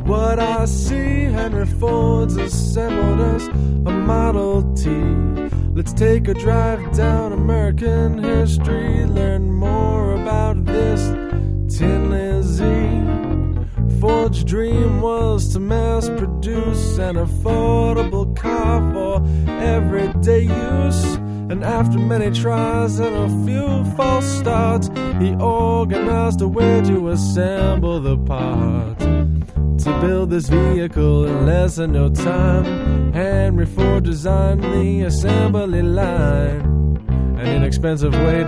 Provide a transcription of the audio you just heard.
what I see. Henry Ford's assembled us a Model T. Let's take a drive down American history, learn more about this Tin Lizzie. Ford's dream was to mass produce an affordable car for everyday use. And after many tries and a few false starts, he organized a way to assemble the parts. To build this vehicle in less than no time, Henry Ford designed the assembly line, an inexpensive way